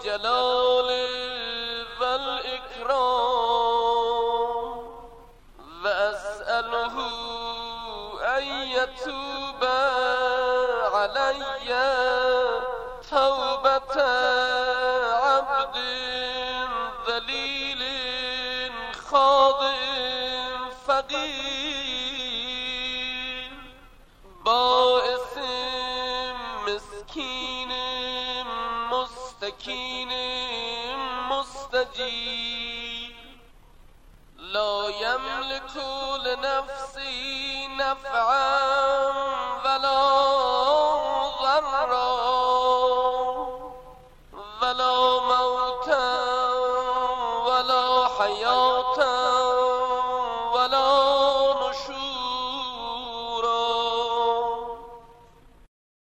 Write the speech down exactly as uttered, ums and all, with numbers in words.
الجلال والإكرام وأسأله أن يتوب علي توبة عبد ذليل خاضع فقير بائس مسكين مستكين مستجيب لا يملك لنفسي نفعا ولا ضرا ولا موتا ولا حياة ولا نشورا